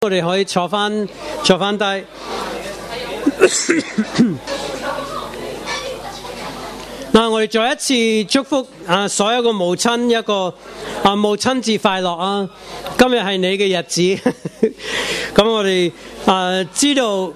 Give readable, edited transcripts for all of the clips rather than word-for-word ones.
我哋可以坐翻低。嗱，我哋再一次祝福所有嘅母親一個母親節快樂啊！今日係你嘅日子，咁我哋知道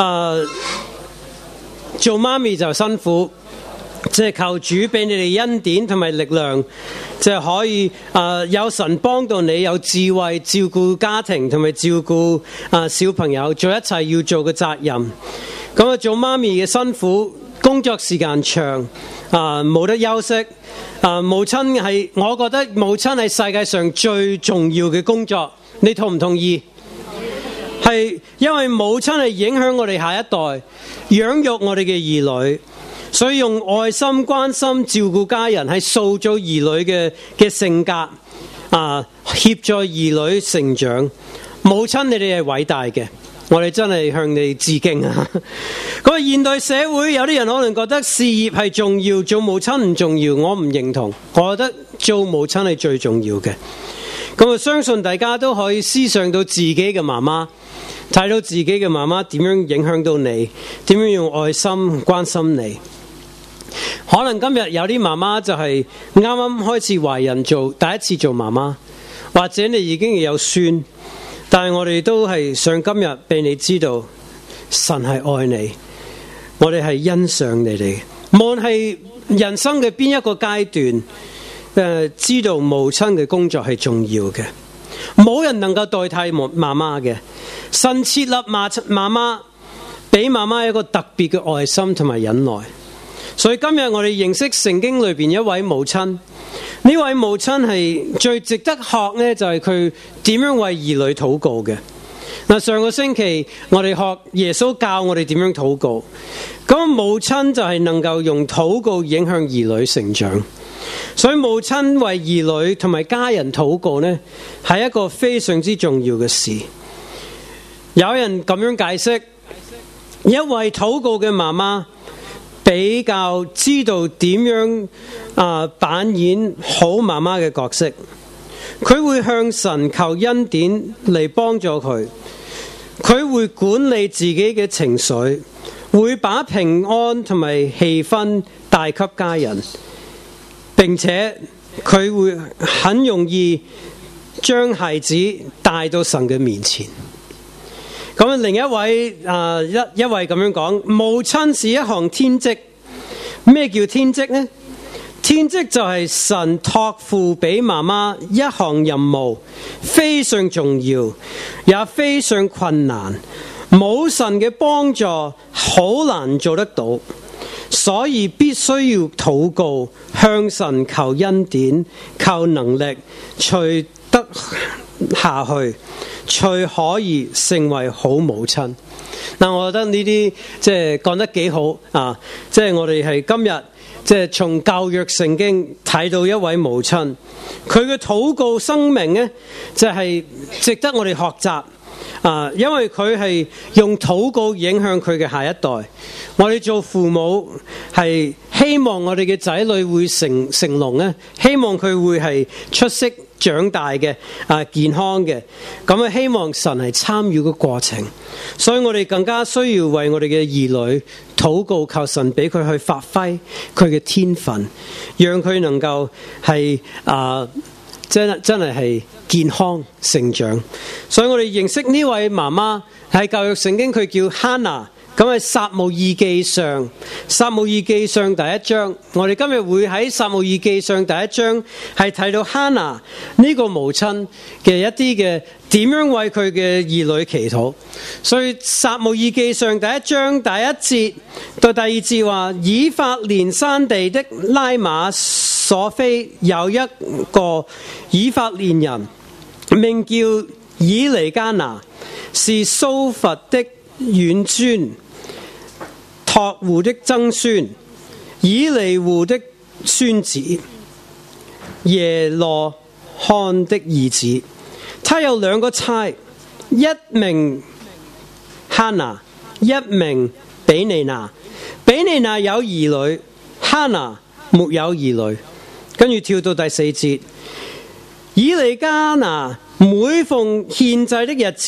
做媽咪就辛苦，即係求主俾你哋恩典同埋力量，即係可以有神幫到你有智慧照顧家庭同埋照顧小朋友，做一切要做嘅責任。咁做媽咪嘅辛苦，工作時間長，冇得休息。母親係，我覺得母親係世界上最重要嘅工作，你同唔同意？係因為母親係影響我哋下一代，養育我哋嘅兒女，所以用愛心、關心、照顧家人，係塑造兒女嘅性格，協助兒女成長。母親你哋係偉大嘅，我哋真係向你致敬啊！咁現代社會有啲人可能覺得事業係重要，做母親唔重要，我唔認同。我覺得做母親係最重要嘅。咁我相信大家都可以思想到自己嘅媽媽，睇到自己嘅媽媽點樣影響到你，點樣用愛心關心你。可能今日有啲媽媽就係啱啱開始懷孕做第一次做媽媽，或者你已經有孫，但係我哋都係想今日俾你知道，神係愛你，我哋係欣賞你哋。無論係人生嘅邊一個階段，知道母親嘅工作係重要嘅，冇人能夠代替媽媽嘅。神設立媽媽，俾媽媽一個特別嘅愛心同埋忍耐。所以今日我哋認識聖經裏邊一位母親，呢位母親係最值得學呢，就係佢點樣為兒女禱告嘅。嗱，上個星期我哋學耶穌教我哋點樣禱告，咁母親就係能夠用禱告影響兒女成長。所以母親為兒女同埋家人禱告呢，係一個非常之重要嘅事。有人咁樣解釋，一位禱告嘅媽媽比較知道點樣扮演好媽媽嘅角色，佢會向神求恩典嚟幫助佢，佢會管理自己嘅情緒，會把平安同埋氣氛帶給家人，並且佢會很容易將孩子帶到神嘅面前。咁另一位一位咁樣講，母親是一項天職。咩叫天職呢？天職就係神託付俾媽媽一項任務，非常重要，也非常困難，冇神嘅幫助好難做得到，所以必須要禱告，向神求恩典，求能力，隨得下去，隨可以成為好母親。嗱，我覺得呢啲即係講得幾好啊！即係我哋係今日即係從舊約聖經睇到一位母親，佢嘅禱告生命呢，就係值得我哋學習啊！因為佢係用禱告影響佢嘅下一代。我哋做父母係希望我哋嘅仔女會成龍呢，希望佢會係出色長大嘅健康嘅，咁啊希望神係參與個過程，所以我哋更加需要為我哋嘅兒女禱告，求神俾佢去發揮佢嘅天分，讓佢能夠係真係健康成長。所以我哋認識呢位媽媽喺舊約聖經，佢叫哈拿。咁係撒母耳記上第一章，我哋今日會喺撒母耳記上第一章係睇到哈拿呢個母親嘅一啲嘅點樣為佢嘅兒女祈禱。所以撒母耳記上第一章第一節到第二節話，以法蓮山地的拉馬索菲有一個以法蓮人，名叫以利加拿，是蘇弗的遠孫，托戶的曾孫，以利戶的孫子，耶羅漢的兒子。他有兩個妻，一名哈拿，一名比尼拿。比尼拿有兒女，哈拿沒有兒女。跟住跳到第四節，以利加拿每逢獻祭的日子，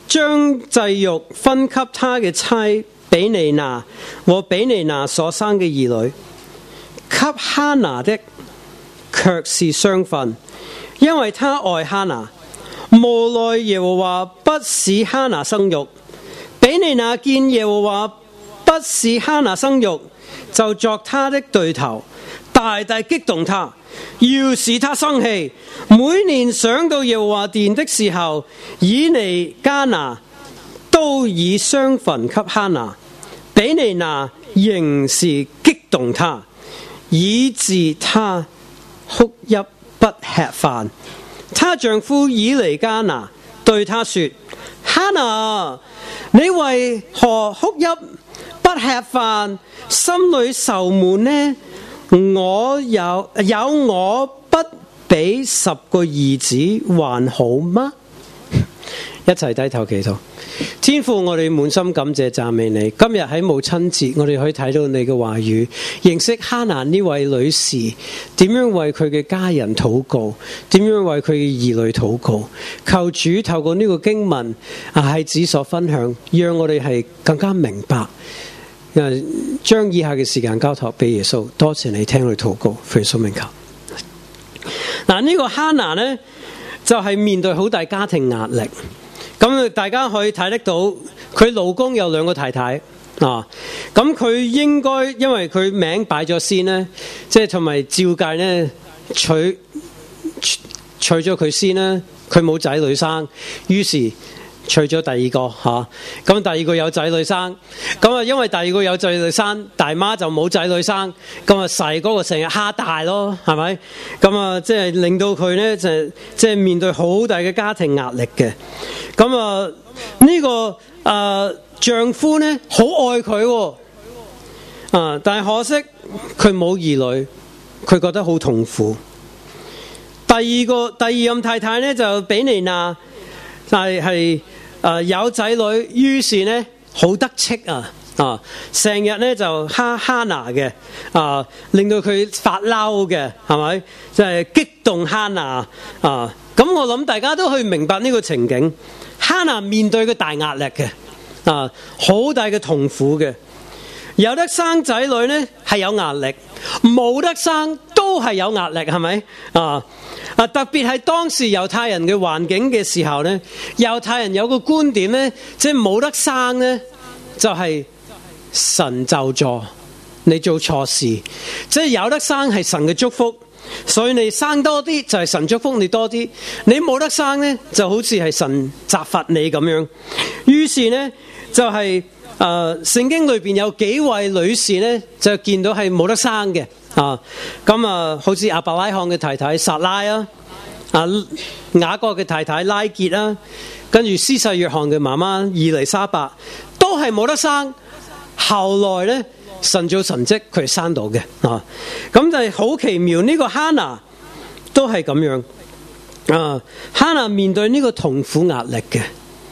將祭肉分給他嘅妻比尼娜和比尼娜所生嘅兒女，給哈拿的卻是雙份，因為他愛哈拿。無奈耶和華不使哈拿生育，比尼娜見耶和華不使哈拿生育，就作他的對頭，大大激動他，要使他生氣。每年上到耶和華殿的時候，以尼加拿都以雙份給哈拿，比尼娜仍是激動他，以致他哭泣不吃飯。她丈夫以尼加拿對她說：哈拿，你為何哭泣不吃飯，心裏愁悶呢？我有我不比10個兒子還好嗎？一齊低頭祈禱。天父，我哋滿心感謝讚美你。今日喺母親節，我哋可以睇到你嘅話語，認識哈拿呢位女士點樣為佢嘅家人禱告，點樣為佢嘅兒女禱告。求主透過呢個經文孩子所分享，讓我哋係更加明白。將以下嘅時間交託俾耶穌，多謝你聽佢禱告，奉耶穌名求。嗱，呢個哈拿呢，就係面對好大家庭壓力。咁大家可以睇得到，佢老公有2個太太啊。咁佢應該因為佢名擺咗先呢，即係同埋照計呢，娶咗佢先呢，佢冇仔女生，於是娶咗第二個嚇。咁第二個有仔女生，咁因為第二個有仔女生，大媽就冇仔女生，咁細嗰個成日蝦大咯，係咪？咁即係令到佢呢，即係面對好大嘅家庭壓力嘅。咁呢個丈夫呢，好愛佢但係可惜佢冇兒女，佢覺得好痛苦。第二任太太呢，就比尼娜，係有仔女，於是呢好得戚成日呢就蝦哈拿嘅令到佢發嬲嘅，係咪？就係激動哈拿咁我諗大家都可以明白呢個情景。哈拿面對嘅大壓力嘅好大嘅痛苦嘅。有得生仔女呢係有壓力，冇得生都係有壓力，係咪？特別係當時猶太人嘅環境嘅時候呢，猶太人有個觀點呢，即係冇得生呢就係神咒詛，你做錯事。即係有得生係神嘅祝福，所以你生多啲就係神祝福你多啲，你冇得生呢就好似係神責罰你咁樣。於是呢就係聖經裏邊有幾位女士呢就見到係冇得生嘅好似亞伯拉罕嘅太太撒拉雅各嘅太太拉結跟住施洗約翰嘅媽媽以利沙伯都係冇得生。後來呢神做神蹟，佢係生到嘅咁就係好奇妙。呢個哈拿都係咁樣哈拿面對呢個痛苦壓力嘅，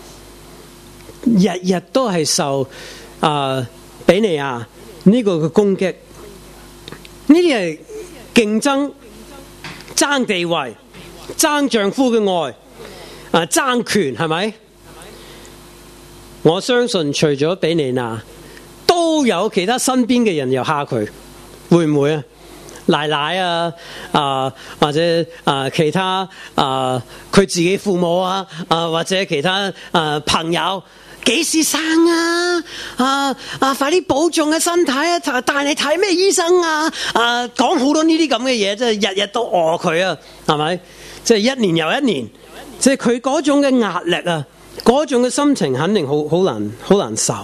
日日都係受比尼亞呢個嘅攻擊。呢啲係競爭、爭地位、爭丈夫嘅愛爭權，係咪？我相信除咗比尼亞，都有其他身邊嘅人又蝦佢，會唔會奶奶或者其他佢自己父母或者其他朋友，幾時生快啲保重嘅身體帶你睇咩醫生講好多呢啲咁嘅嘢，即係日日都餓佢係咪？即係一年又一年，即係佢嗰種嘅壓力嗰種嘅心情肯定好難受。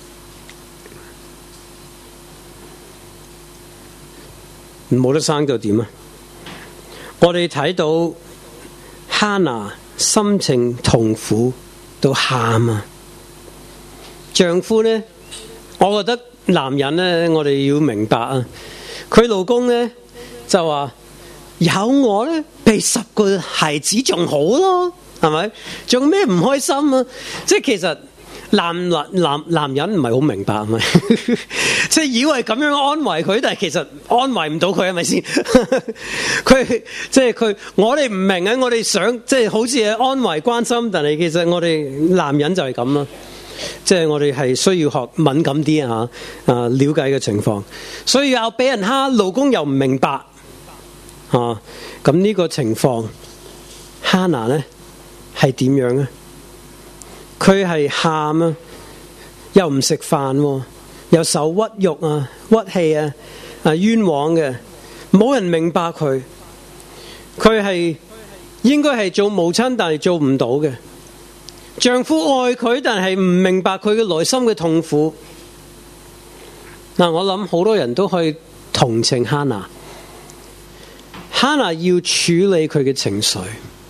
冇得生就點我哋睇到哈拿心情痛苦到喊丈夫呢，我覺得男人呢，我哋要明白佢老公呢就話有我呢，比10個孩子仲好咯，係咪？仲咩唔開心即係其實男人唔係好明白係咪？即係以為咁樣安慰佢，但係其實安慰唔到佢係咪先？佢我哋唔明啊！我哋想即係好似係安慰關心，但係其實我哋男人就係咁啦。即係我哋係需要學敏感啲了解嘅情況，所以又俾人蝦，老公又唔明白咁呢個情況，哈拿呢係點樣呢？佢係喊啊，又唔食飯，又受屈辱啊、屈氣啊、冤枉嘅，冇人明白佢。佢係應該係做母親，但係做唔到嘅。丈夫愛佢，但係唔明白佢嘅內心嘅痛苦。我諗好多人都可以同情哈拿。哈拿要處理佢嘅情緒。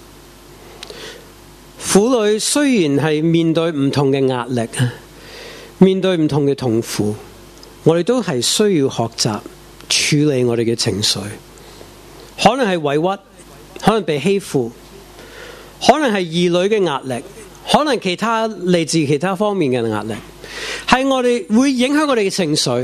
婦女雖然係面對唔同嘅壓力，面對唔同嘅痛苦，我哋都係需要學習處理我哋嘅情緒。可能係委屈，可能被欺負，可能係兒女嘅壓力，可能其他嚟自其他方面嘅壓力，係我哋會影響我哋嘅情緒。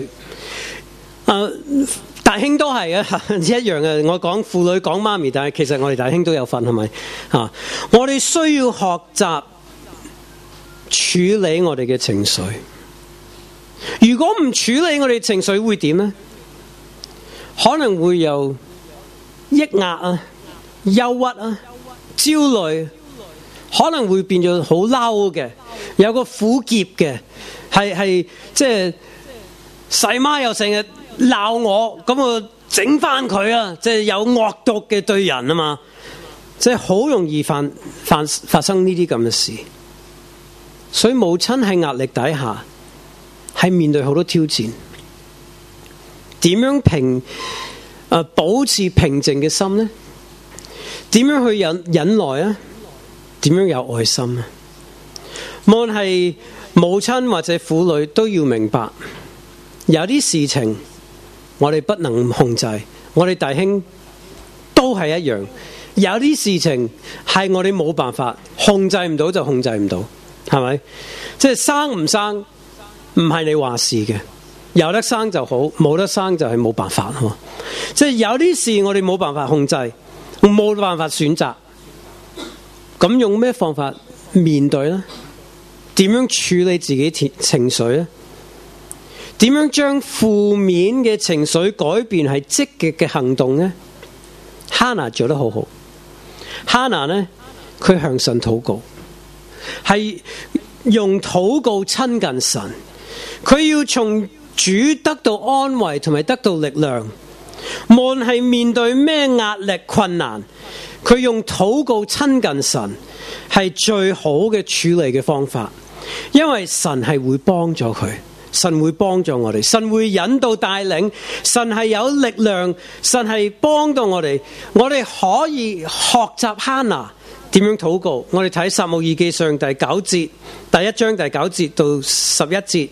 大兄都係啊，一樣嘅。我講婦女講媽咪，但係其實我哋大兄都有份，係咪？我哋需要學習處理我哋嘅情緒。如果唔處理我哋情緒會點呢？可能會有抑壓啊、憂鬱啊、焦慮，可能會變咗好嬲嘅，有個苦澀嘅，係即係細媽又成日鬧我，咁我整翻佢啊！即係有惡毒嘅對人啊嘛，即係好容易發生呢啲咁嘅事。所以母親喺壓力底下，係面對好多挑戰。點樣保持平靜嘅心呢？點樣去忍耐啊？點樣有愛心啊？無論係母親或者婦女都要明白，有啲事情我哋不能控制，我哋弟兄都係一樣。有啲事情係我哋冇辦法控制唔到就控制唔到，係咪？即係生唔生唔係你話事嘅，有得生就好，冇得生就係冇辦法。即係有啲事我哋冇辦法控制，冇辦法選擇，咁用咩方法面對呢？點樣處理自己情緒呢？點樣將負面嘅情緒改變係積極嘅行動呢？哈拿做得好好。哈拿呢，佢向神禱告，係用禱告親近神。佢要從主得到安慰同埋得到力量，無論係面對咩壓力困難，佢用禱告親近神係最好嘅處理嘅方法，因為神係會幫助佢。神會幫助我哋，神會引導帶領，神係有力量，神係幫到我哋。我哋可以學習哈拿點樣禱告。我哋睇撒母耳記上第9節，第1章第9節到11節。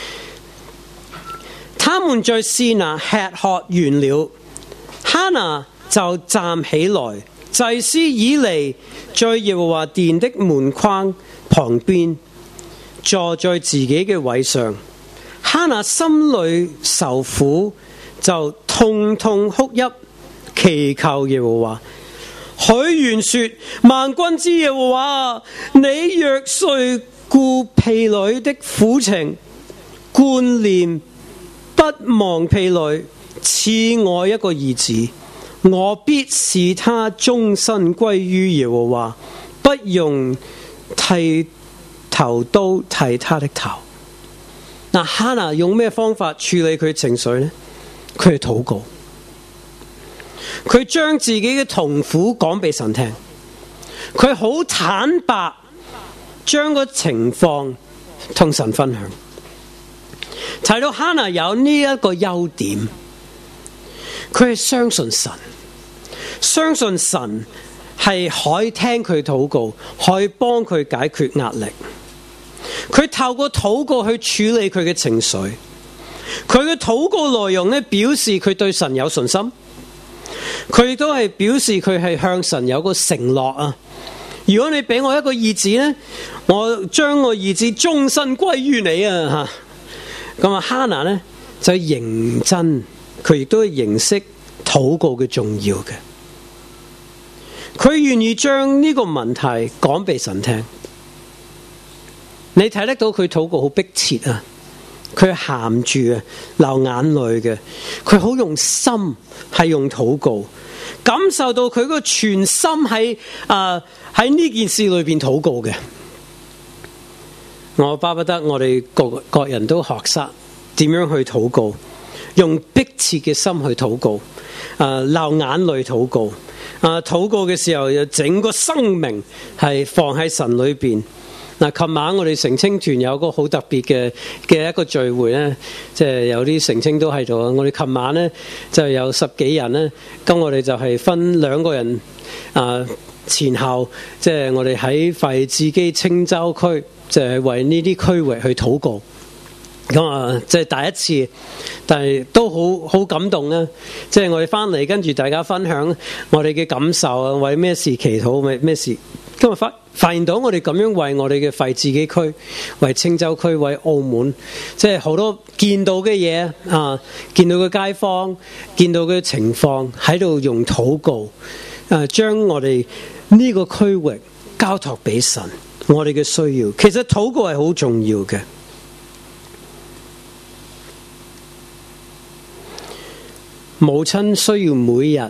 他們在示拿吃喝完了，哈拿就站起來，祭司以利在耶和華殿的門框旁邊坐在自己嘅位上。哈拿心裏受苦，就痛痛哭泣，祈求耶和華。許願說：萬軍之耶和華，你若垂顧婢女的苦情，觀念不忘婢女，賜我一個兒子，我必使他終身歸於耶和華，不用剃頭刀剃他的頭。哈拿用咩方法處理佢情緒呢？佢係禱告，佢將自己嘅痛苦講俾神聽，佢好坦白將個情況同神分享。睇到哈拿有呢一個優點，佢係相信神，相信神係可以聽佢禱告，可以幫佢解決壓力。佢透過禱告去處理佢嘅情緒，佢嘅禱告內容呢，表示佢對神有信心，佢亦都係表示佢係向神有個承諾啊， 如果你俾我一個兒子呢，我將我兒子終身歸於你啊！咁啊，哈拿呢就認真，佢亦都認識禱告嘅重要嘅。佢願意將呢個問題講俾神聽。你睇得到佢禱告好迫切啊！佢喊住啊，流眼淚嘅。佢好用心，係用禱告，感受到佢個全心喺呢件事裏邊禱告嘅。我巴不得我哋各人都學識點樣去禱告，用迫切嘅心去禱告，流眼淚禱告。禱告嘅時候，有整個生命係放喺神裏邊。琴晚我哋成青團有個好特別嘅一個聚會咧，即係有啲成青都喺度。我哋琴晚咧就有10幾人咧，咁我哋就係分2個人前後，即係我哋喺廢置基青州區，就係為呢啲區域去禱告。咁即係第一次，但係都好感動啦。即係我哋翻嚟跟住大家分享我哋嘅感受啊，為咩事祈禱，為咩事。今日發現到我哋咁樣為我哋嘅廢置基區、為青州區、為澳門，即係好多見到嘅嘢見到嘅街坊、見到嘅情況，喺度用禱告將我哋呢個區域交託俾神。我哋嘅需要，其實禱告係好重要嘅。母親需要每日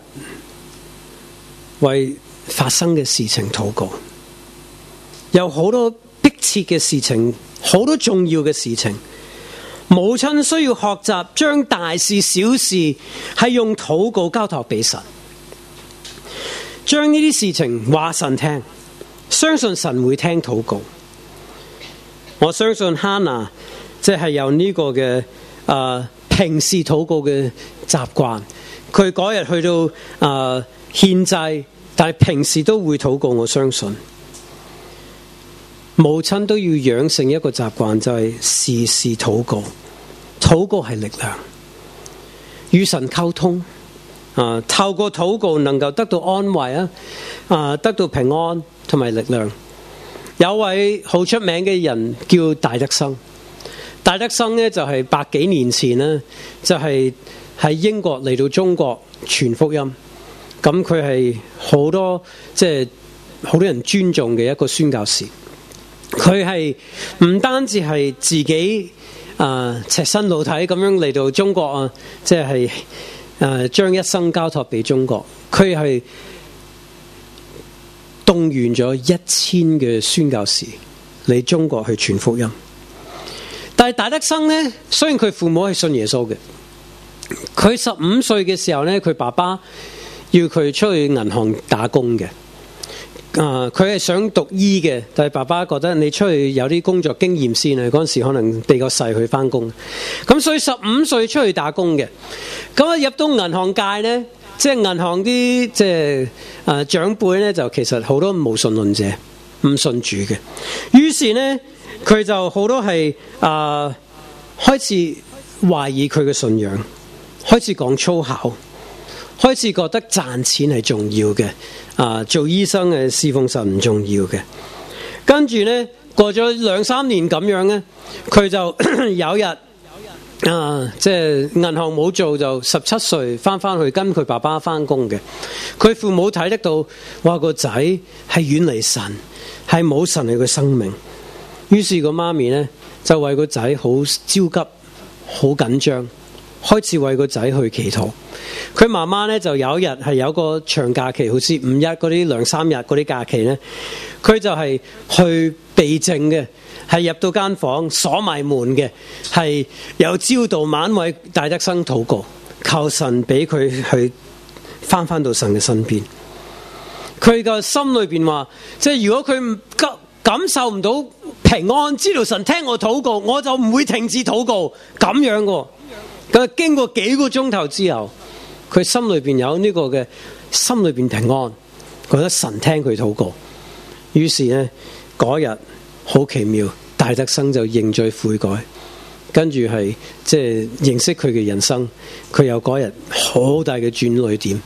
為發生嘅事情禱告，有好多迫切嘅事情，好多重要嘅事情。母親需要學習將大事小事係用禱告交託俾神，將呢啲事情話神聽，相信神會聽禱告。我相信哈拿即係有呢個嘅平時禱告嘅習慣，佢嗰日去到獻祭，但係平時都會禱告。我相信母親都要養成一個習慣，就係時時禱告。禱告係力量，與神溝通透過禱告能夠得到安慰得到平安同埋力量。有位好出名嘅人叫戴德生。戴德生呢，就係100幾年前呢，就係喺英國嚟到中國傳福音。咁佢係好多人尊重嘅一個宣教士。佢係唔單止係自己赤身露體咁樣嚟到中國即係將一生交託俾中國。佢係動員咗1000嘅宣教士嚟中國去傳福音。但係戴德生呢，雖然佢父母係信耶穌嘅，佢15歲嘅時候呢，佢爸爸要佢出去銀行打工嘅。佢係想讀醫嘅，但係爸爸覺得你出去有啲工作經驗先啊。嗰陣時可能比較細去返工，咁所以15歲出去打工嘅。咁入到銀行界呢，即係銀行啲長輩呢，就其實好多無神論者，唔信主嘅。於是呢，佢就好多係開始懷疑佢嘅信仰，開始講粗口，開始覺得賺錢係重要嘅，做醫生嘅侍奉神唔重要嘅。跟住呢，過咗2-3年咁樣呢，佢就有日即係銀行冇做，就17歲翻去跟佢爸爸翻工嘅。佢父母睇得到，話個仔係遠離神，係冇神嚟嘅生命。於是個媽咪呢，就為個仔好焦急，好緊張，開始為個仔去祈禱。佢媽媽呢，就有一日係有個長假期，好似5日嗰啲2-3日嗰啲假期呢，佢就係去避靜嘅，係入到間房鎖埋門嘅，係由朝到晚為戴德生禱告，求神俾佢去翻到神嘅身邊。佢個心裏邊話，即係如果佢感受唔到平安，知道神聽我禱告，我就唔會停止禱告咁樣嘅。咁經過幾個鐘頭之後，佢心裏邊有呢個嘅心裏邊平安，覺得神聽佢禱告。於是呢，嗰日好奇妙，戴德生就認罪悔改，跟住係即係認識佢嘅人生。佢有嗰日好大嘅轉捩點，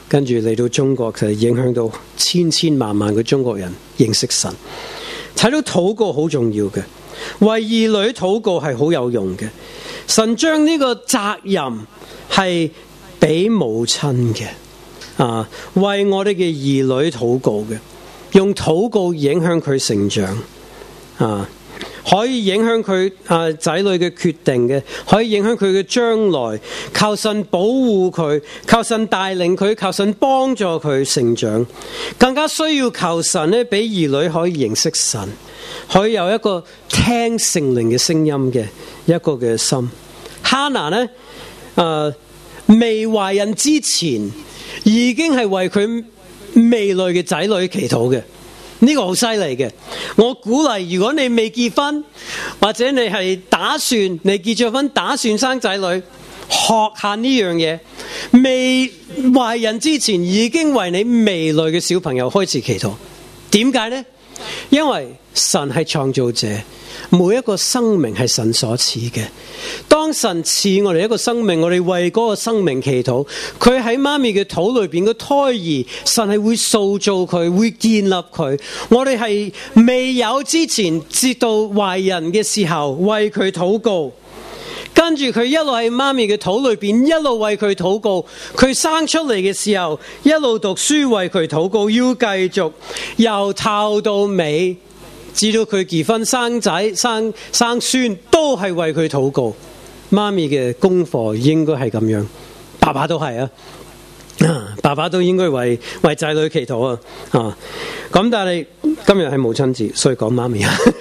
跟住嚟到中國就影響到千千萬萬嘅中國人認識神。睇到禱告好重要嘅，為兒女禱告係好有用嘅。神將呢個責任係俾母親嘅，為我哋嘅兒女禱告嘅，用禱告影響佢成長，可以影響佢仔女嘅決定嘅，可以影響佢嘅將來。靠神保護佢，靠神帶領佢，靠神幫助佢成長。更加需要求神咧，俾兒女可以認識神，可以有一個聽聖靈嘅聲音嘅一個嘅心。哈拿呢，未懷孕之前已經係為佢未來嘅仔女祈禱嘅。呢個好犀利嘅，我鼓勵如果你未結婚，或者你係打算你結咗婚打算生仔女，學下呢樣嘢，未懷孕之前已經為你未來嘅小朋友開始祈禱。點解呢？因為神係創造者，每一個生命係神所賜嘅。當神賜我哋一個生命，我哋為嗰個生命祈禱，佢喺媽咪嘅肚裏邊嘅胎兒，神係會塑造佢，會建立佢。我哋係未有之前，直到懷孕嘅時候為佢禱告，跟住佢一路喺媽咪嘅肚裏邊，一路為佢禱告。佢生出嚟嘅時候，一路讀書為佢禱告，要繼續由頭到尾。直到佢結婚生仔生孫都係為佢禱告。媽咪嘅功課應該係咁樣，爸爸都係爸爸都應該為仔女祈禱咁但係今日係母親節，所以講媽咪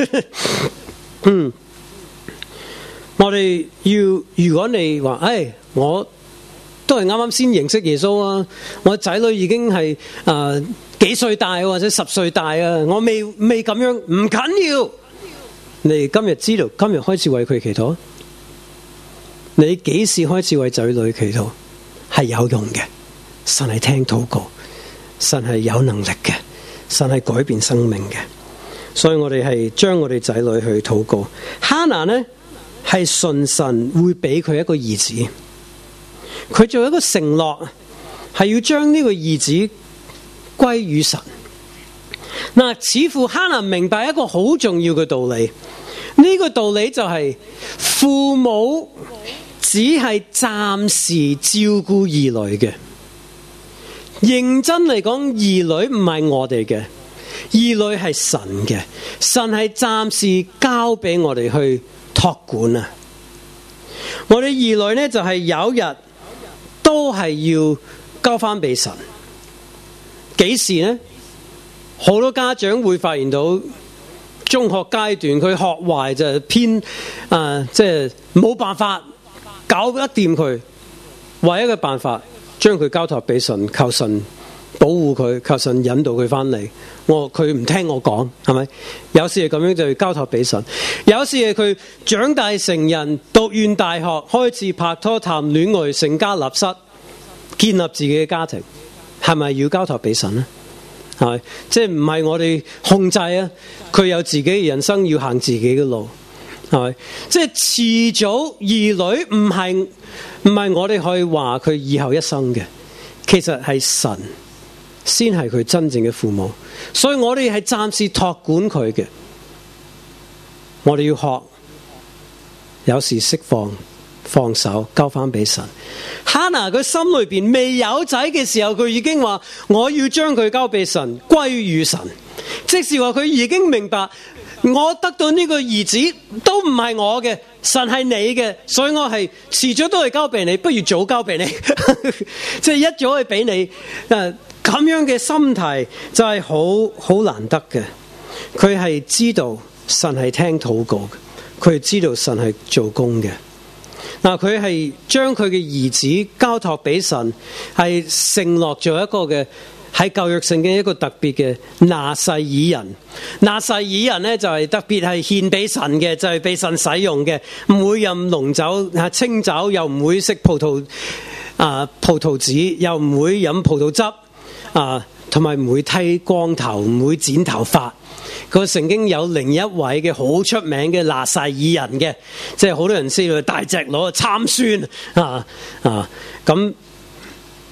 我哋如果你話我都係啱啱先認識耶穌啊，我仔女已經係幾歲大或者10歲大啊，我未咁樣，唔緊要。你今日知道，今日開始為佢祈禱。你幾時開始為仔女祈禱？係有用嘅。神係聽禱告，神係有能力嘅，神係改變生命嘅。所以我哋係將我哋仔女去禱告。哈拿呢係信神會俾佢一個兒子，佢做一個承諾，係要將呢個兒子歸於神。似乎哈拿明白一個好重要嘅道理，呢個道理就係父母只係暫時照顧兒女嘅。認真嚟講，兒女唔係我哋嘅，兒女係神嘅，神係暫時交俾我哋去託管啊。我哋兒女呢，就係有一日都係要交翻俾神。幾時呢？好多家長會發現到中學階段佢學壞就偏即係冇辦法搞得掂佢，唯一嘅辦法將佢交託俾神，靠神保護佢，靠神引導佢翻嚟。佢唔聽我講，係咪？有時係咁樣就交託俾神，有時係佢長大成人，讀完大學開始拍拖談戀愛，成家立室，建立自己嘅家庭，係咪要交託俾神呢？係，即係唔係我哋控制啊？佢有自己嘅人生，要行自己嘅路，係咪？即係遲早兒女唔係我哋可以話佢以後一生嘅，其實係神先係佢真正嘅父母，所以我哋係暫時託管佢嘅。我哋要學，有時釋放手，交翻俾神。哈拿佢心裏邊未有仔嘅時候，佢已經話我要將佢交俾神，歸於神。即是話佢已經明白，我得到呢個兒子都唔係我嘅，神係你嘅，所以我係遲早都係交俾你，不如早交俾你，即係一早去俾你。咁樣嘅心態就係好難得嘅。佢係知道神係聽禱告嘅，佢係知道神係做工嘅。佢係將佢嘅兒子交託俾神，係承諾咗一個嘅喺舊約聖經一個特別嘅拿細耳人。拿細耳人呢，就係特別係獻俾神嘅，就係俾神使用嘅，唔會飲濃酒、清酒，又唔會食葡萄籽，又唔會飲葡萄汁，同埋唔會剃光頭，唔會剪頭髮。個聖經有另一位嘅好出名嘅拿細耳人嘅，即係好多人知道大隻佬參孫咁。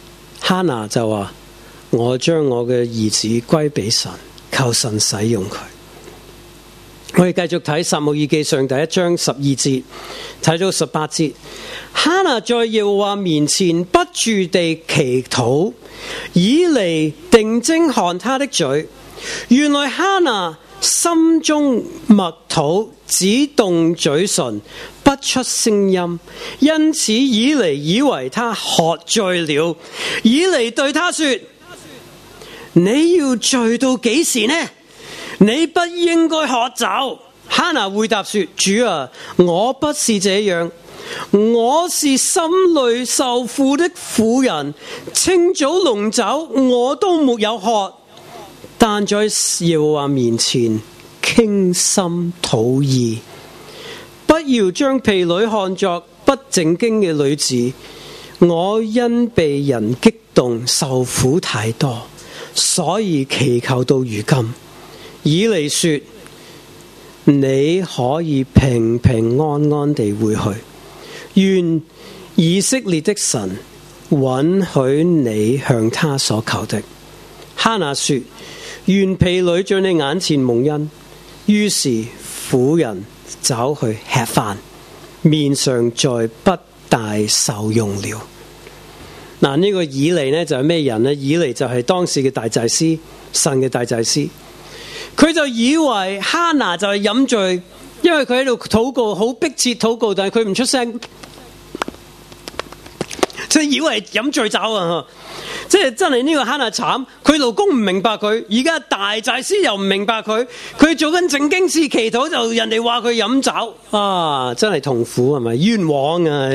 哈拿就話：我將我嘅兒子歸俾神，求神使用佢。我哋繼續睇撒母耳記上第1章12節，睇到18節。哈拿在耶和華面前不住地祈禱，以利定睛看他的嘴。原來哈拿心中默禱，只動嘴唇，不出聲音，因此以利以為他喝醉了。以利對他說：你要醉到幾時呢？你不應該喝酒。哈拿回答說：主啊，我不是這樣，我是心裏受苦的婦人，清早濃酒我都沒有喝，但在耶和華面前傾心吐意。不要將婢女看作不正經嘅女子，我因被人激動受苦太多，所以祈求到如今。以利說：你可以平平安安地回去，願以色列的神允許你向他所求的。哈拿說：願婢女在你眼前蒙恩。於是婦人走去吃飯，面上再不大受用了。嗱，呢個以利呢就係咩人呢？以利就係當時嘅大祭司，神嘅大祭司。佢就以為哈拿就係飲醉，因為佢喺度禱告，好迫切禱告，但係佢唔出聲，即係以為飲醉酒啊！即係真係呢個哈拿慘，佢老公唔明白佢，而家大祭司又唔明白佢，佢做緊正經事祈禱，就人哋話佢飲酒啊！真係痛苦係咪？冤枉啊！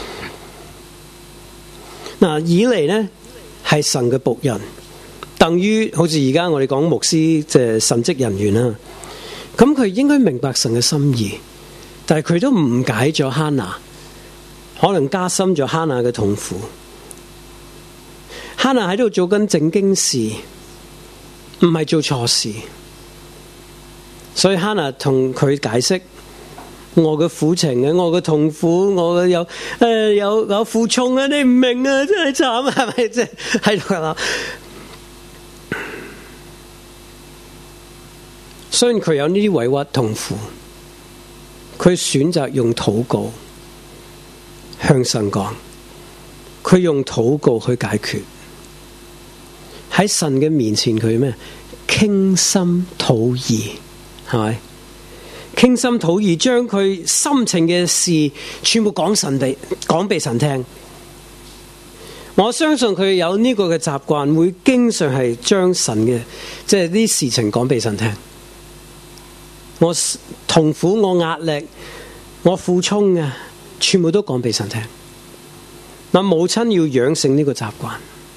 嗱，以利呢係神嘅僕人。等於好似而家我哋講牧師，即係神職人員啦。咁佢應該明白神嘅心意，但係佢都誤解咗哈拿，可能加深咗哈拿嘅痛苦。哈拿喺度做緊正經事，唔係做錯事，所以哈拿同佢解釋我嘅苦情啊，我嘅痛苦，我嘅有苦衷啊，你唔明啊，真係慘啊，係咪？即係喺度啦。雖然佢有呢啲委屈痛苦，佢選擇用禱告向神講，佢用禱告去解決。喺神嘅面前，佢咩？傾心吐意，係咪？傾心吐意，將佢心情嘅事全部講俾神聽。我相信佢有呢個嘅習慣，會經常係將神嘅即係啲事情講俾神聽。我痛苦，我壓力，我苦衷啊，全部都講俾神聽。嗱，母親要養成呢個習慣。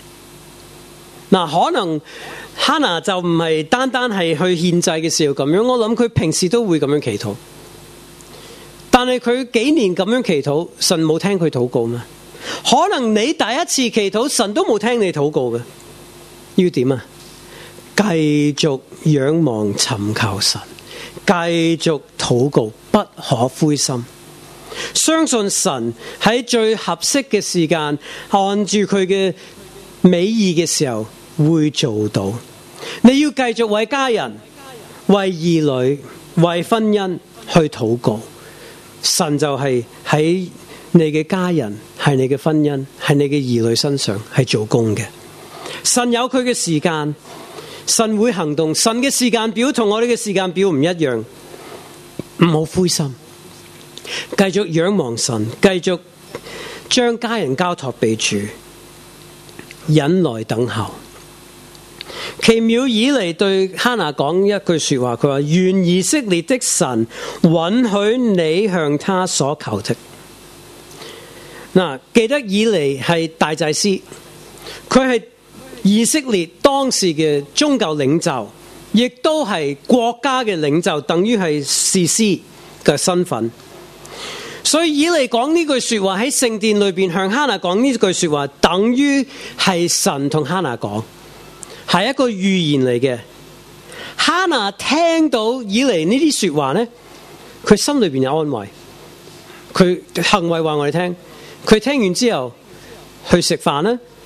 嗱，可能哈拿就唔係單單係去獻祭嘅時候咁樣，我諗佢平時都會咁樣祈禱。但係佢幾年咁樣祈禱，神冇聽佢禱告咩？可能你第一次祈禱，神都冇聽你禱告嘅。要點啊？繼續仰望尋求神。繼續禱告，不可灰心，相信神喺最合適嘅時間，按住佢嘅美意嘅時候會做到。你要繼續為家人、為兒女、為婚姻去禱告，神就係喺你嘅家人、係你嘅婚姻、係你嘅兒女身上係做工嘅。神有佢嘅時間。神會行動，神嘅時間表同我哋嘅時間表唔一樣，唔好灰心，繼續仰望神，繼續將家人交託俾主，忍耐等候。奇妙以利對哈拿講一句說話，佢話：願以色列的神允許你向他所求的。嗱，記得以利係大祭司，佢係以色列當時嘅宗教領袖，亦都係國家嘅領袖，等於係士師嘅身份。所以以利講呢句說話喺聖殿裏邊向哈拿講呢句說話，等於係神同哈拿講，係一個預言嚟嘅。哈拿聽到以利呢啲說話呢，佢心裏邊有安慰，佢行為話我哋聽，佢聽完之後去食飯啦。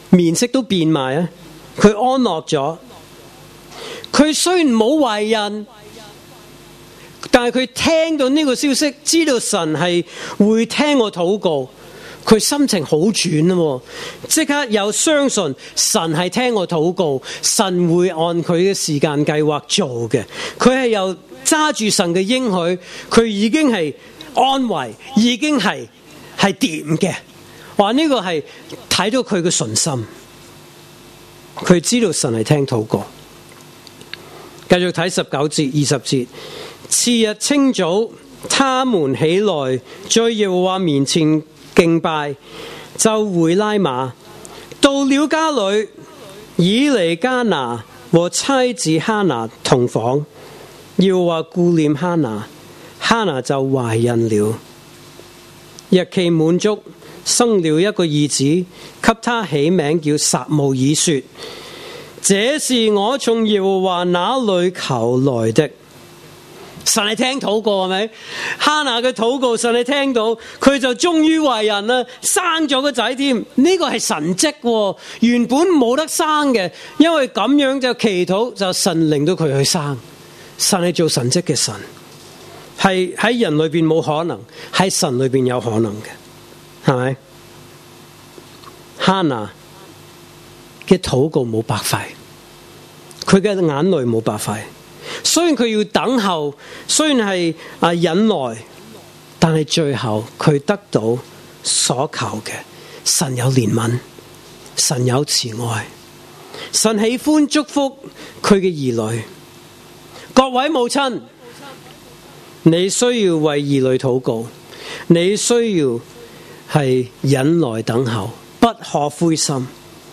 面色都變埋啊！佢安樂咗。佢雖然冇懷孕，但係佢聽到呢個消息，知道神係會聽我禱告，佢心情好轉啊！即刻又相信神係聽我禱告，神會按佢嘅時間計劃做嘅。佢係又揸住神嘅應許，佢已經係安慰，已經係掂嘅。話呢個係睇到佢嘅信心，佢知道神係聽禱告。繼續睇19節、20節。次日清早，他們起來，在耶和華面前敬拜，就回拉馬。到了家裏，以利加拿和妻子哈拿同房，耶和華顧念哈拿，哈拿就懷孕了。日期滿足，生了一個兒子，給他起名叫撒母耳，說：這是我從耶和華那裏求來的。神係聽禱告，係咪？哈拿嘅禱告神係聽到，佢就終於懷孕啦，生咗個仔添。呢個係神蹟，原本冇得生嘅，因為咁樣就祈禱，就神令到佢去生。神係做神蹟嘅神，係喺人裏邊冇可能，喺神裏邊有可能嘅，係咪？哈拿嘅禱告冇白費，佢嘅眼淚冇白費。雖然佢要等候，雖然係忍耐，但係最後佢得到所求嘅。神有憐憫，神有慈愛，神喜歡祝福佢嘅兒女。各位母親，你需要為兒女禱告，你需要係忍耐等候，不可灰心。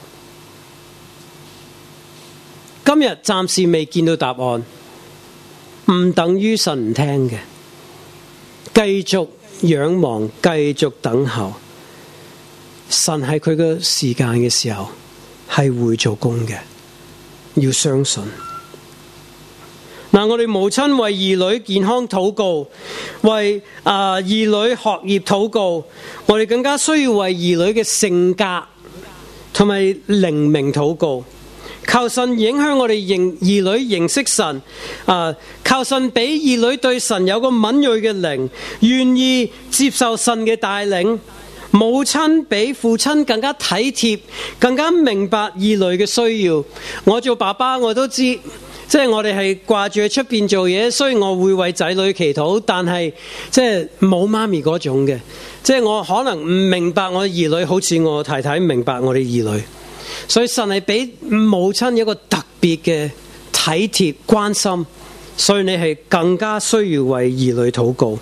今日暫時未見到答案，唔等於神唔聽嘅。繼續仰望，繼續等候，神喺佢嘅時間嘅時候係會做工嘅，要相信。嗱，我哋母親為兒女健康禱告，為兒女學業禱告，我哋更加需要為兒女嘅性格同埋靈命禱告。求神影響我哋兒女認識神，求神俾兒女對神有個敏銳嘅靈，願意接受神嘅帶領。母親比父親更加體貼，更加明白兒女嘅需要。我做爸爸我都知，即係我哋係掛住喺出邊做嘢，所以我會為仔女祈禱，但係即係冇媽咪嗰種嘅，即係我可能唔明白我兒女，好似我太太明白我哋兒女。所以神係俾母親一個特別嘅體貼關心，所以你係更加需要為兒女禱告。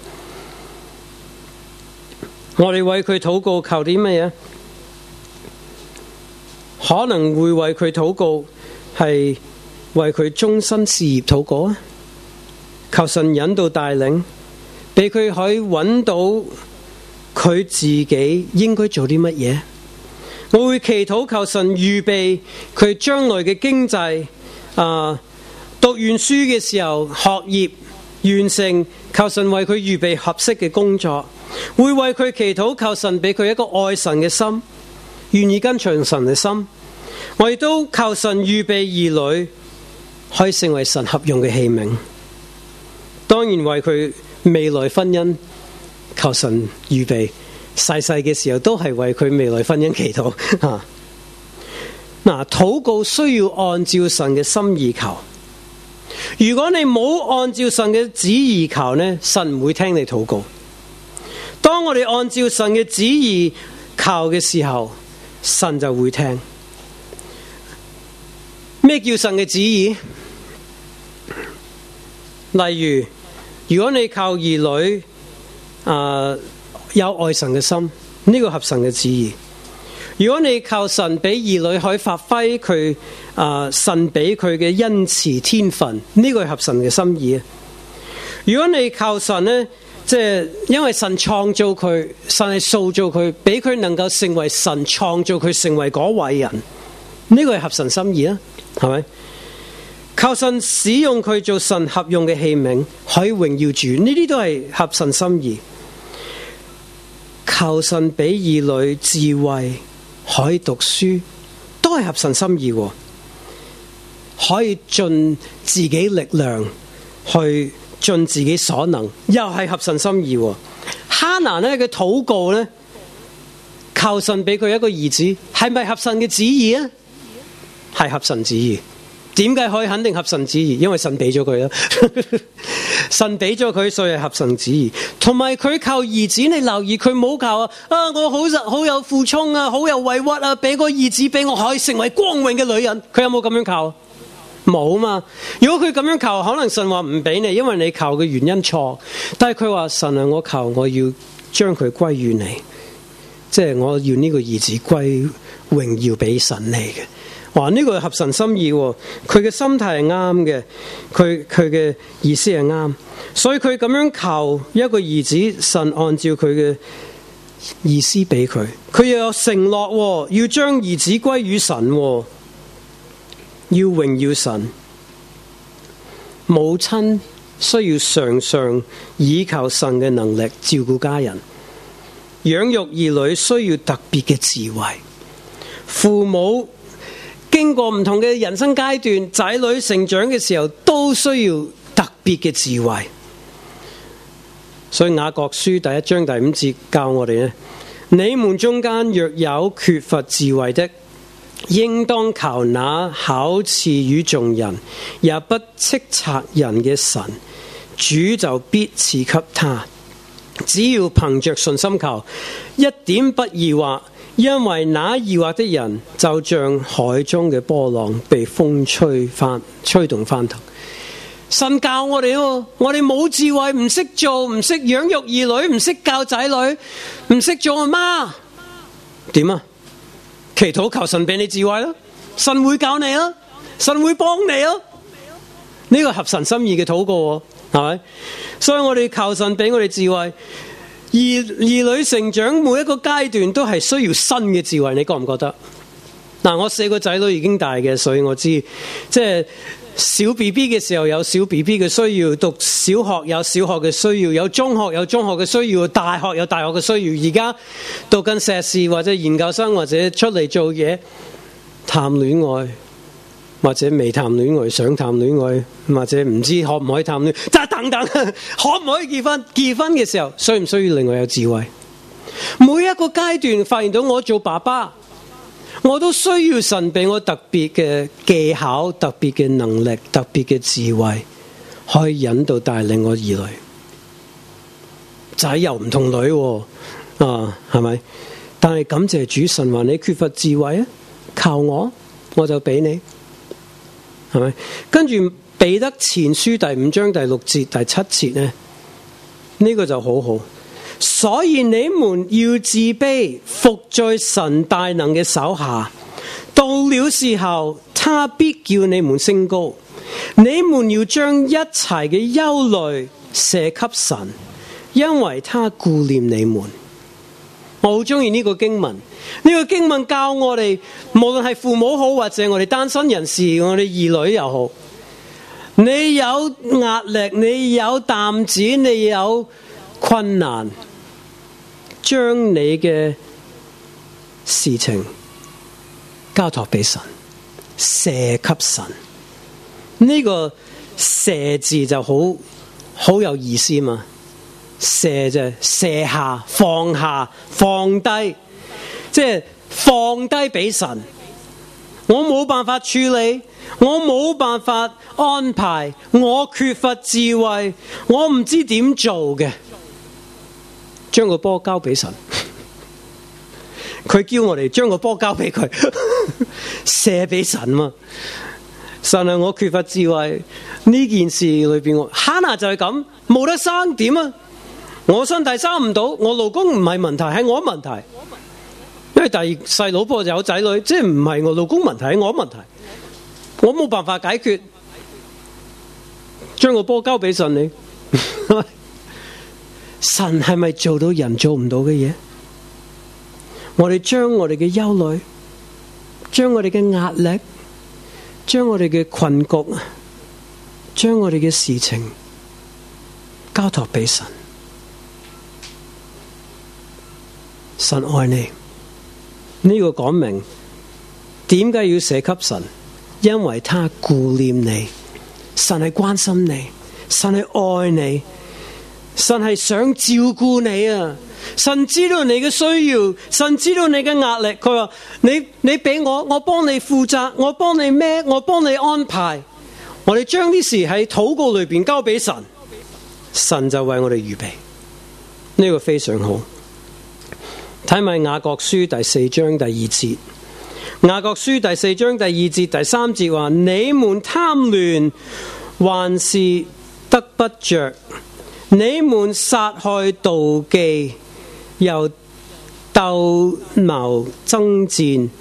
我哋為佢禱告求啲乜嘢？可能會為佢禱告係為佢終身事業禱告啊！求神引導帶領，俾佢可以揾到佢自己應該做啲乜嘢。我會祈禱求神預備佢將來嘅經濟，讀完書嘅時候學業完成，求神為佢預備合適嘅工作。會為佢祈禱求神俾佢一個愛神嘅心，願意跟隨神嘅心。我亦都求神預備兒女可以成為神合用嘅器皿。當然為佢未來婚姻求神預備。細細嘅時候都係為佢未來婚姻祈禱。禱告需要按照神嘅心意求。如果你冇按照神嘅旨意求呢，神唔會聽你禱告。當我哋按照神嘅旨意求嘅時候，神就會聽。咩叫神嘅旨意？例如，如果你靠兒女，有愛神嘅心，呢個合神嘅旨意。如果你靠神俾兒女可以發揮佢神俾佢嘅恩慈天分，呢個係合神嘅心意。如果你靠神呢，即係因為神創造佢，神係塑造佢，俾佢能夠成為神創造佢成為嗰位人，呢個係合神心意啊，係咪？靠神使用佢做神合用嘅器皿，可以榮耀主，呢啲都係合神心意。求神俾兒女智慧，可以讀書， 都係合神心意，可以盡自己力量去盡自己所能，又係合神心意。哈拿咧嘅禱告咧，求神俾佢一個兒子，係咪合神嘅旨意啊？係合神旨意。點解可以肯定合神旨意？因為神俾咗佢啦，神俾咗佢，所以係合神旨意。同埋佢靠兒子，你留意佢冇靠我好有負充啊，好有委屈啊，俾個兒子俾我可以成為光榮嘅女人。佢有冇咁樣靠？冇嘛。如果佢咁樣求，可能神話唔俾你，因為你求嘅原因錯。但係佢話神啊，我求我要將佢歸於你，即係我要呢個兒子歸榮耀俾神你嘅。哇！呢個係合神心意，佢嘅心態係啱嘅，佢嘅意思係啱，所以佢咁樣求一個兒子，神按照佢嘅意思俾佢，佢又有承諾，要將兒子歸於神，要榮耀神。母親需要常常倚靠神嘅能力照顧家人，養育兒女需要特別嘅智慧，父母經過唔同嘅人生階段，仔女成長嘅時候都需要特別嘅智慧。所以雅各書第1章第5節教我哋呢：你們中間若有缺乏智慧的，應當求那厚賜與眾人，也不斥責人嘅神，主就必賜給他。只要憑着信心求，一點不疑惑。因為那疑惑的人就像海中嘅波浪，被風吹動翻騰。神教我哋，我哋冇智慧，唔識做，唔識養育兒女，唔識教仔女，唔識做阿媽，點啊？祈禱求神俾你智慧啦，神會教你啦，神會幫你啦。呢個合神心意嘅禱告，係咪？所以我哋求神俾我哋智慧。兒女成長每一個階段都係需要新嘅智慧，你覺唔覺得？嗱，我4個仔女已經大嘅，所以我知，即係小 BB 嘅時候有小 BB 嘅需要，讀小學有小學嘅需要，有中學有中學嘅需要，大學有大學嘅需要。而家讀緊碩士或者研究生或者出嚟做嘢，談戀愛或者未談戀愛，想談戀愛，或者唔知可唔可以談戀愛，即係等等，可唔可以結婚？結婚嘅時候需唔需要另外有智慧？每一個階段發現到我做爸爸，我都需要神俾我特別嘅技巧、特別嘅能力、特別嘅智慧，可以引導帶領我兒女。仔又唔同女係咪？但係感謝主，神話你缺乏智慧啊，靠我就俾你。係咪？跟住彼得前書第5章第6節第7節呢？呢個就好好。所以你們要自卑，服在神大能嘅手下。到了時候，他必叫你們升高。你們要將一切嘅憂慮卸給神，因為他顧念你們。我好中意呢個經文。呢個經文教我哋，無論係父母好，或者我哋單身人士，我哋兒女又好，你有壓力，你有擔子，你有困難，將你嘅事情交託俾神，卸給神。呢個卸字就好有意思嘛。卸就卸下，放下，放低。即係放低俾神，我冇辦法處理，我冇辦法安排，我缺乏智慧，我唔知點做嘅，將個波交俾神。佢叫我哋將個波交俾佢，射俾神嘛。神啊，我缺乏智慧，呢件事裏邊，我哈拿就係咁，冇得生點啊？我身體生唔到，我老公唔係問題，係我問題。因為第二細老婆就有仔女，即係唔係我老公問題，係我問題，我冇辦法解決，將個波交俾神你。神係咪做到人做唔到嘅嘢？我哋將我哋嘅憂慮，將我哋嘅壓力，將我哋嘅困局，將我哋嘅事情交託俾神。神愛你。呢個講明點解要捨給神？因為他顧念你，神係關心你，神係愛你，神係想照顧你啊！神知道你嘅需要，神知道你嘅壓力。佢話你俾我幫你負責，我幫你孭，我幫你安排。我哋將啲事喺禱告裏邊交俾神，神就為我哋預備。呢個非常好。睇埋雅各書第4章第2節。雅各書第4章第2節第3節話：你們貪戀還是得不着，你們殺害妒忌又鬥謀爭戰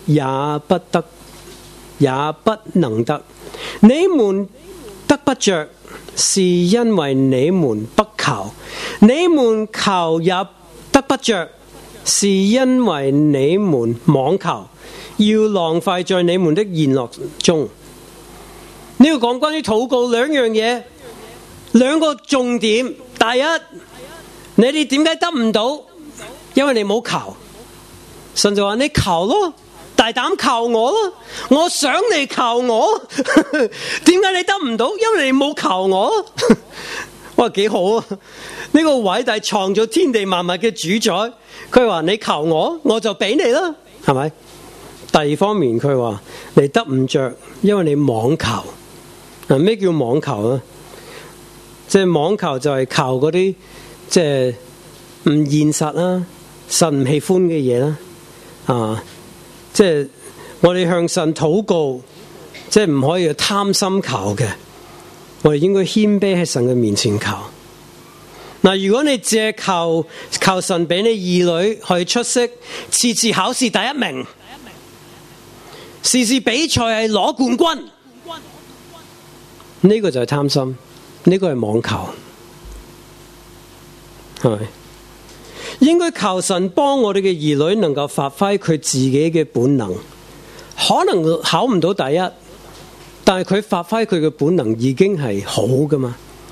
也不能得。你們得不着，是因為你們不求；你們求也得不着，是因為你們妄求，要浪費在你們的宴樂中。呢個講關於禱告兩樣嘢，兩個重點。第一，你哋點解得唔到？因為你冇求。神就話你求咯，大膽求我咯，我想你求我。點解你得唔到？因為你冇求我。哇，幾好啊！呢個偉大創造天地萬物嘅主宰，佢話你求我，我就俾你啦，係咪？第二方面，佢話你得唔着，因為你妄求。嗱，咩叫妄求啊？即係妄求就係求嗰啲即係唔現實啦，神唔喜歡嘅嘢啦。即係我哋向神禱告，即係唔可以貪心求嘅，我哋應該謙卑喺神嘅面前求。嗱，如果你借求神俾你兒女去出色，次次考試第一名，時時比賽係攞冠軍，呢個就係貪心，呢個係妄求，係咪？應該求神幫我哋嘅兒女能夠發揮佢自己嘅本能，可能考唔到第一，但係佢發揮佢嘅本能已經係好噶嘛。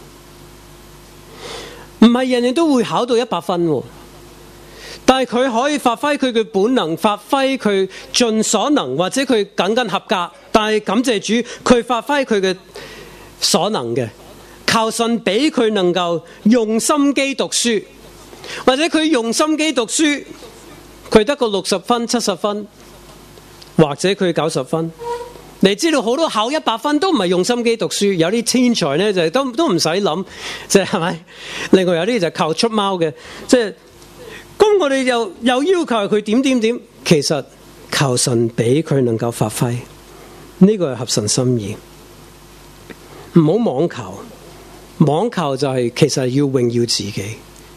唔係人人都會考到100分，但係佢可以發揮佢嘅本能，發揮佢盡所能，或者佢僅僅合格。但係感謝主，佢發揮佢嘅所能嘅，求神俾佢能夠用心機讀書。或者佢用心機讀書，佢得個60分、70分，或者佢90分。你知道好多考100分都唔係用心機讀書，有啲天才呢就都唔使諗，即係咪？另外有啲就靠出貓嘅，即係咁我哋又要求佢點，其實求神俾佢能夠發揮，呢個係合神心意。唔好妄求，妄求就係其實係要榮耀自己。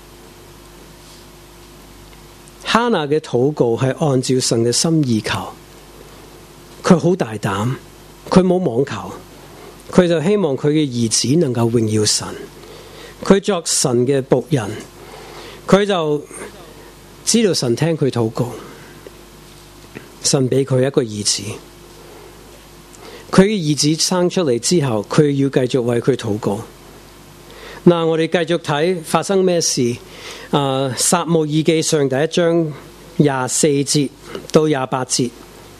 哈拿嘅禱告係按照神嘅心意求，佢好大膽，佢冇妄求，佢就希望佢嘅兒子能夠榮耀神，佢作神嘅僕人，佢就知道神聽佢禱告，神俾佢一個兒子，佢嘅兒子生出嚟之後，佢要繼續為佢禱告。嗱，我哋繼續睇發生咩事。撒母耳記上第1章24節到28節，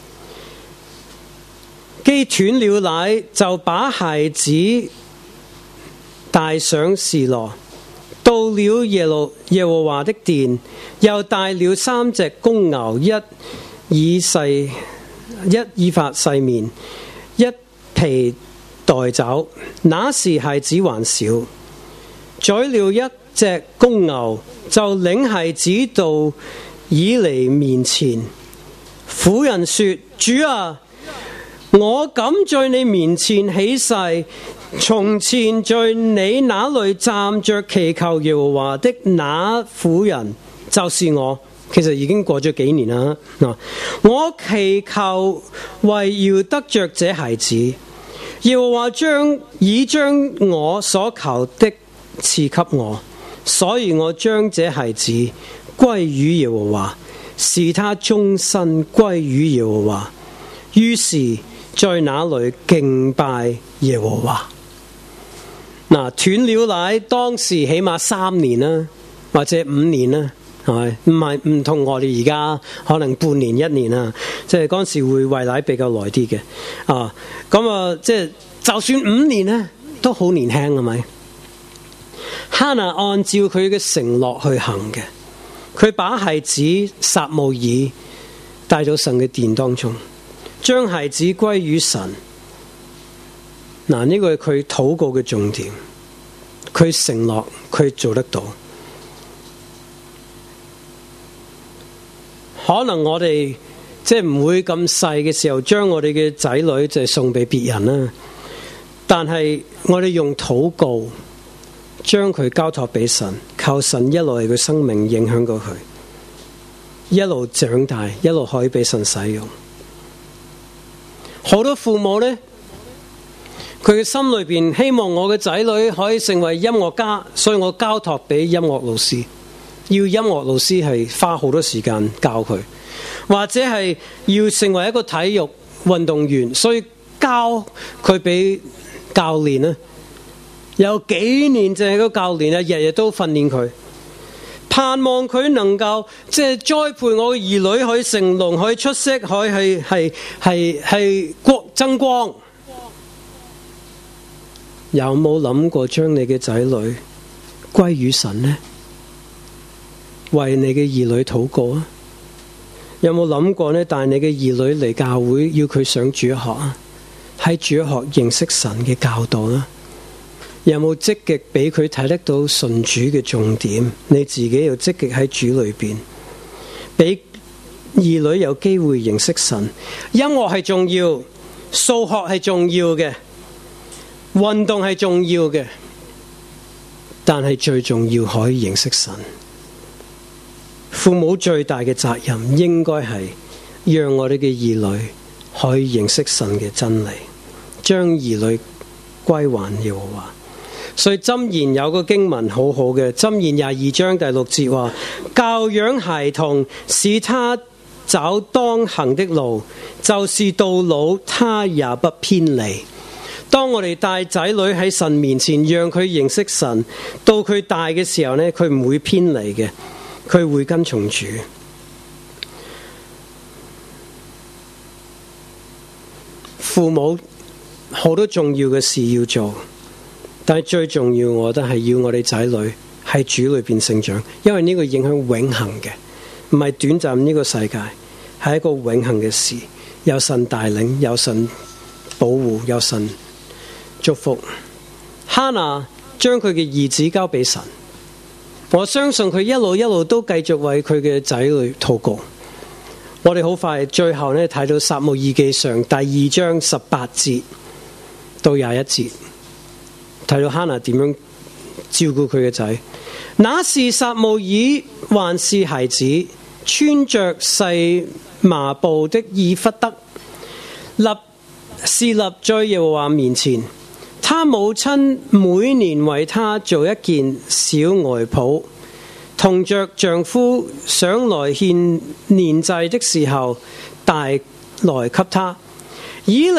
既斷了奶，就把孩子帶上示羅，到了耶和華的殿，又帶了3隻公牛，一以法細麵，一皮袋酒。那時孩子還小，宰了一隻公牛，就領孩子到以利面前。婦人說：主啊，我敢在你面前起誓，從前在你那裏站着祈求耶和華的那婦人就是我。其實已經過咗幾年啦。我祈求為要得着這孩子，耶和華已將我所求的賜給我，所以我將這孩子歸於耶和華，使他終身歸於耶和華。於是在那裏敬拜耶和華。斷了奶，當時起碼3年啦，或者5年啦。 係咪？唔同我哋而家可能半年一年啊，即係嗰陣時會餵奶比較耐啲嘅啊。咁啊，即係就算5年咧，都好年輕係咪？哈拿按照佢嘅承諾去行嘅，佢把孩子撒母耳帶到神嘅殿當中，將孩子歸於神。嗱，呢個係佢禱告嘅重點，佢承諾佢做得到。可能我哋即係唔會咁細嘅時候將我哋嘅仔女就送俾別人啦，但係我哋用禱告將佢交託俾神，靠神一路嚟嘅生命影響過佢，一路長大，一路可以俾神使用。好多父母呢，佢嘅心裏邊希望我嘅仔女可以成為音樂家，所以我交託俾音樂老師，要音樂老師係花好多時間教佢，或者係要成為一個體育運動員，所以交佢俾教練啦。有幾年就係個教練啊，日日都訓練佢，盼望佢能夠即係栽培我嘅兒女可以成龍，可以出色，可以係爭光。有冇諗過將你嘅仔女歸於神呢？為你嘅兒女禱告啊！有冇諗過呢？帶你嘅兒女嚟教會，要佢上主學啊？喺主學認識神嘅教導啦。有冇積極俾佢睇得到信主嘅重點？你自己又積極喺主裏邊，俾兒女有機會認識神。音樂係重要，數學係重要嘅，運動係重要嘅，但係最重要可以認識神。父母最大嘅責任應該係讓我哋嘅兒女可以認識神嘅真理，將兒女歸還耶和華。所以箴言有個經文好好嘅，箴言22章第6節話：教養孩童，使他找當行的路，就是到老他也不偏離。當我哋帶仔女喺神面前，讓佢認識神，到佢大嘅時候呢，佢唔會偏離嘅，佢會跟從主。父母好多重要嘅事要做，但係最重要，我覺得係要我哋仔女喺主裏邊成長，因為呢個影響永恆嘅，唔係短暫呢個世界，係一個永恆嘅事。有神帶領，有神保護，有神祝福。哈拿將佢嘅兒子交俾神，我相信佢一路都繼續為佢嘅仔女禱告。我哋好快最後呢睇到撒母耳記上第2章18節到21節，睇到哈拿點樣照顧佢嘅仔。那時撒母耳還是孩子，穿着細麻布的以弗得，立在耶和華面前。他母親每年為他做一件小外袍，同着丈夫上來獻年祭的時候帶來給他。以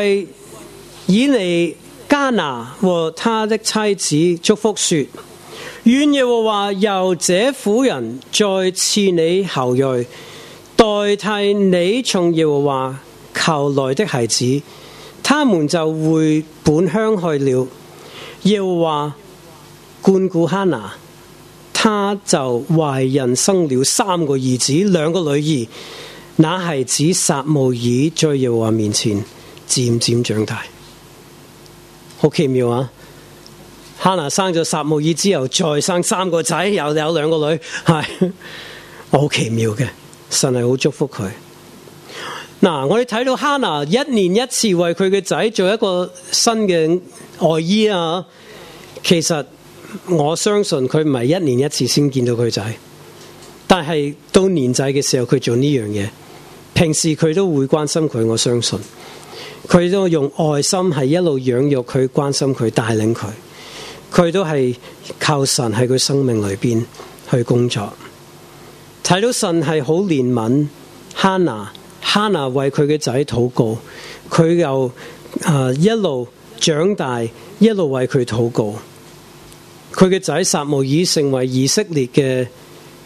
利加拿和他的妻子祝福說：願耶和華由這婦人再賜你後裔，代替你從耶和華求來的孩子。他們就回本鄉去了。耶和華眷顧哈拿，他就懷孕生了3個兒子2個女兒。那孩子撒母耳在耶和華面前漸漸長大。好奇妙啊！哈拿生咗撒母耳之後，再生3個仔，又有2個女，係好奇妙嘅。神係好祝福佢。嗱，我哋睇到哈拿1年1次為佢嘅仔做一個新嘅外衣啊！其實我相信佢唔係1年1次先見到佢仔，但係到年祭嘅時候佢做呢樣嘢。平時佢都會關心佢，我相信佢都用愛心係一路養育佢、關心佢、帶領佢。佢都係靠神喺佢生命裏邊去工作。睇到神係好憐憫哈拿為佢嘅仔禱告，佢又一路長大，一路為佢禱告。佢嘅仔撒母耳成為以色列嘅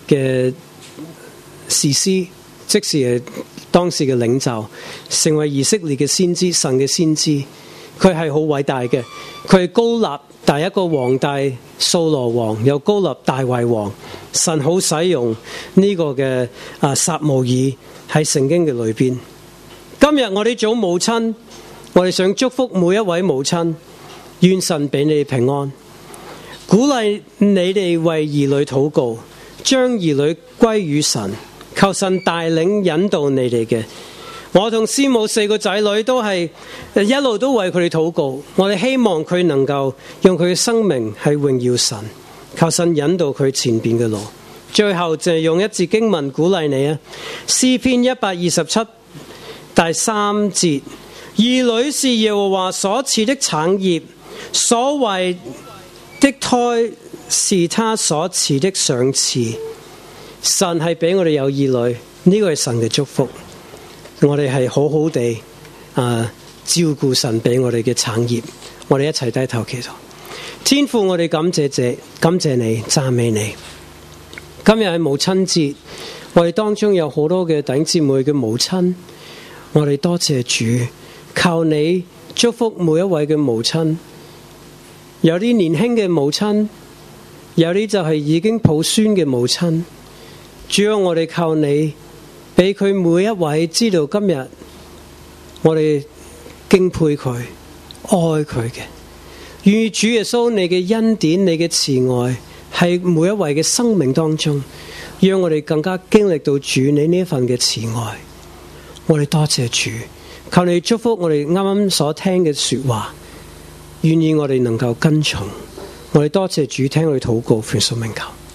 嘅士師，即是當時嘅領袖，成為以色列嘅先知，神嘅先知。佢係好偉大嘅，佢係高立第一個皇帝掃羅王，又高立大衛王。神好使用呢個嘅撒母耳喺聖經嘅裏邊。今日我哋做母親，我哋想祝福每一位母親，願神俾你哋平安，鼓勵你哋為兒女禱告，將兒女歸於神，求神帶領引導你哋嘅。我同師母4個仔女都係一路都為佢哋禱告，我哋希望佢能夠用佢嘅生命係榮耀神，求神引導佢前邊嘅路。最後就係用一節經文鼓勵你啊，詩篇127第3節，兒女是耶和華所賜的產業，所懷的胎是他所賜的賞賜。神係俾我哋有兒女，呢個係神嘅祝福。我哋係好好地照顧神俾我哋嘅產業。我哋一齊低頭祈禱。天父，我哋感謝你，讚美你。今日係母親節，我哋當中有好多嘅弟兄姊妹嘅母親，我哋多謝主，求你祝福每一位嘅母親。有啲年輕嘅母親，有啲就係已經抱孫嘅母親。主要我哋求你俾佢每一位知道今日我哋敬佩佢、愛佢嘅。願主耶穌你嘅恩典、你嘅慈愛係每一位嘅生命當中，讓我哋更加經歷到主你呢一份嘅慈愛。我哋多謝主，求你祝福我哋啱啱所聽嘅說話，願意我哋能夠跟從。我哋多謝主，聽我哋禱告，奉耶穌名求。